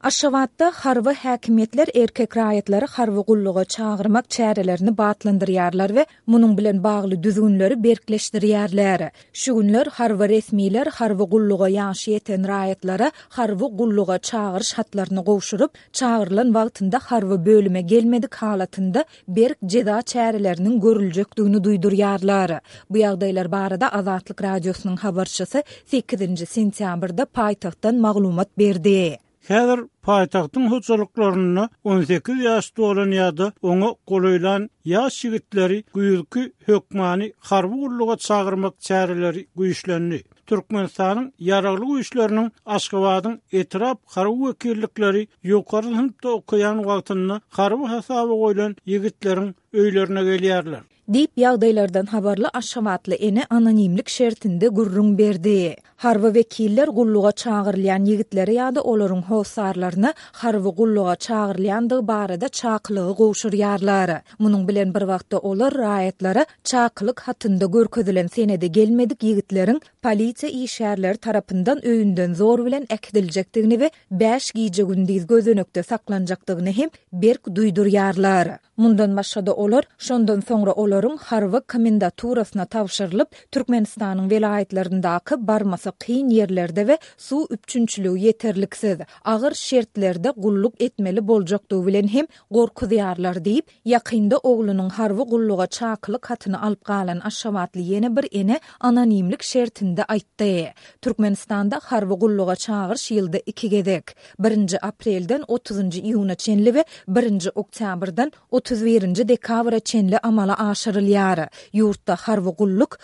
Aşgabatda harwy häkimetler erkek raýatlary harwy gulluga çağırmak çärelerini batlandyrýarlar we munyň bilen bagly düzgünleri berkleşdirýärler. Şu günler harwy resmiler harwy gulluga ýaşy ýeten raýatlara harwy gulluga çağırış hatlaryny gowşuryp, çağırılan wagtynda harwy bölüme gelmedik halatynda berk jeda çäreleriniň görüljekdigini duýdurýarlar. Bu ýagdaýlar barada Azatlyk radiosynyň habarçysy 8-nji sentýabrda paýtagtdan maglumat berdi. Häzir paýtagtyň hoçalyklaryny 18 ýaşda bolan ýa-da oňa golaýlan ýaş ýigitleri güýrki hökmany harby gulluga çağırmak çäreleri güýçlendi. Türkmenistanyň ýaragly güýçleriniň Aşgabatyň etrap harby wekillikleri ýokary synpda okuyan wagtynda harby hasaby goýulan ýigitleriň öýlerine gelýärler. Dip ýagdaýlardan habarly Aşgabatly ene anonimlik şertinde gurrun berdi. Harby wekiller gulluga çağırylýan ýigitleri ýa-da olaryň howsarlaryny harby gulluga çağırylýandygy barada çaklygy gowşurýarlar. Munyň bilen bir wagtda olar raýatlara çaklyk hatynda görkezelen senede gelmedik ýigitleriň polisiýa işgärleri tarapyndan öýünden zor bilen ekdiljekdigini we 5 giýje gündiz gözönekde saklanjakdygyny hem berk duýdurýarlar. Mundan başga olar şondan soňra olaryň harby komendanturasyna tawşyrylyp Türkmenistanyň welaýatlaryndaky barmasa kyn ýerlerde we suw üpçünçiligi ýeterliksiz agyr şertlerde gulluk etmeli boljakdygy bilen hem gorkuzýarlar diýip ýakynda oglunyň harby gulluga çaklyk hatyny alyp galan Aşgabatly ýene bir ene anonimlik şertinde aýtdy. Türkmenistanda harby gulluga çağırş ýylda 2 gezek. 1-nji aprelden 30-njy iýuna çenli we 1-nji oktýabrdan 31-nji dekabra çenli amala aşyrylýar. Ýurtda harby gulluk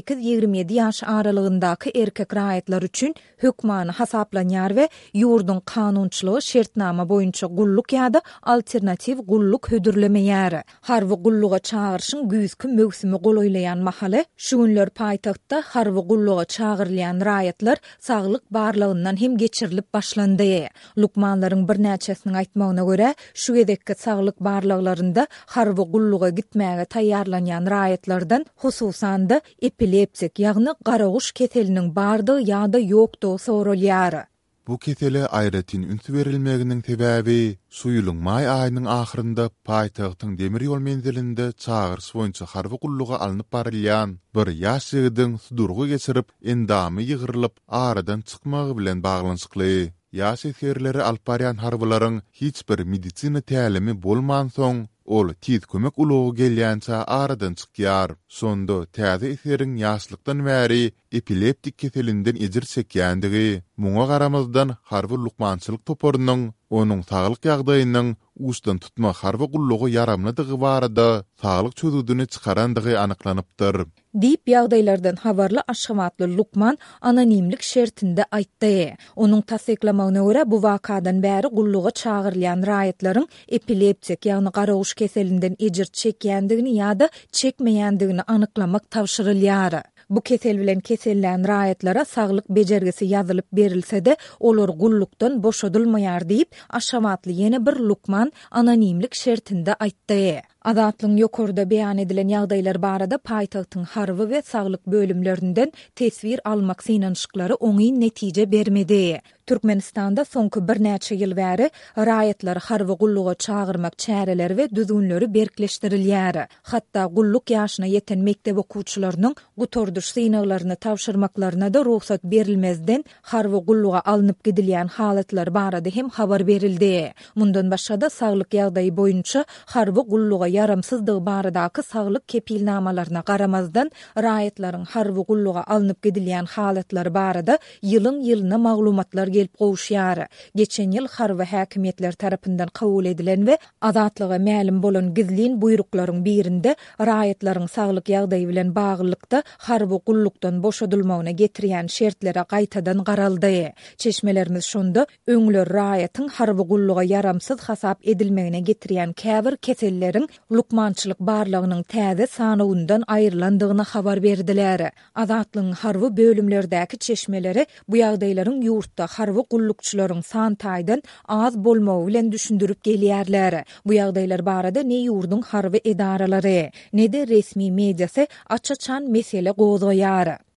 18-27 ýaş aralygyndaky erkek raýatlar üçin hökmany hasaplanýar we ýurdun kanunçylygy şertnama boýunça gulluk ýa-da alternativ gulluk hödürlemeýär. Harby gulluga çağırşyň güýzki mögsümi golaýlaýan mahaly şu günler paýtagtda harby gulluga çağırylýan raýatlar saglyk barlygyndan hem geçirilip başlandy. Lukmanlaryň bir näçesiniň aýtmagyna görä, şu gedekki saglyk barlyglarynda harby gulluga gitmäge taýýarlanýan raýatlardan hususan da epilepsik ýagny garaguş keseliniň bardygy ýa-da ýokdugy sorulýar. Bu kesele aýratyn ünsü berilmeginiň sebäbi suýulyň maý aýynyň ahyrynda paýtagtyň demir ýol menzilinde çağırş boýunça harby gulluga alınıp barylýan bir ýaş ýigidiň sudurgy geçirip endamy ýygyrylyp aradan çykmagy bilen baglanşykly. Ýaş eserleri alyp barýan harbylaryň hiç bir medisina tälimi bolman soň ol tiz kömek ulugy gelýänçe aradan çykýar. Sonda täze eseriň ýaşlykdan bäri epileptik keselinden ejir çekýändigi, muňa garamazdan harby lukmançylyk toporunyň onuň saglyk ýagdaýynyň ustan tutma harby gullugy yaramladygy barada saglyk çözüdüni çykarandygy anyklanypdyr. Dip ýagdaýlardan habarly Aşgabatly Lukman anonimlik şertinde aýtdy. Onuň tasdiklamagyna görä bu wakadan bäri gulluga çağırylýan raýatlaryň epilepsik ýagny garaguş keselinden ejir çekýändigini ýa-da çekmeýändigini anyklamak tawşyrylýar. Bu kesel bilen kesellän raýatlara saglyk bejergisi ýazylyp berilse-de olar gullukdan boşadylmaýar diýip Aşgabatly ýene bir Lukman anonimlik şertinde aýtdy. Azatlyň ýokurda beýan edilen ýagdaýlar barada paýtagtyň harby we saglyk bölümlerinden tesvir almak synanyşyklary oňy netije bermedi. Türkmenistanda soňky bir näçe ýyl bäri raýatlar harby gulluga çağırmak çäreleri we düzgünleri berkleşdirilýär. Hatda gulluk ýaşyna ýeten mektep okuwçylarynyň gutorduş synaglaryny tawşyrmaklaryna da ruhsat berilmezden harby gulluga alınıp gidilýän halatlar barada hem habar berildi. Mundan başga da saglyk ýagdaýy boýunça harby gulluga yaramsızdygy baradaky saglyk kepilnamalaryna garamazdan raýatlaryň harby gulluga alınıp gidilýän halatlar barada ýylyň ýylyna maglumatlar gelip gowşýar. Geçen ýyl harby häkimetler tarapyndan kabul edilen we azatlyga mälim bolan gizlin buyruklaryň birinde raýatlaryň saglyk ýagdaýy bilen baglykda harby gullukdan boşadylmagyna getirýän şertlere gaýtadan garaldy. Çeşmelerimiz şonda öňler raýatyň harby gulluga yaramsyz hasap edilmegine getirýän käbir keselleriň lukmançylyk barlygynyň täze sanagundan aýrylandygyny habar berdiler. Azatlyň harby bölümlerdäki çeşmeleri bu ýagdaýlaryň ýurtda harby gullukçylaryň san taýdan az bolmagy bilen düşündürip gelýärler. Bu ýagdaýlar barada ne ýurdun harby edaralary, ne de resmi mediasy açaçan mesele gozaýar.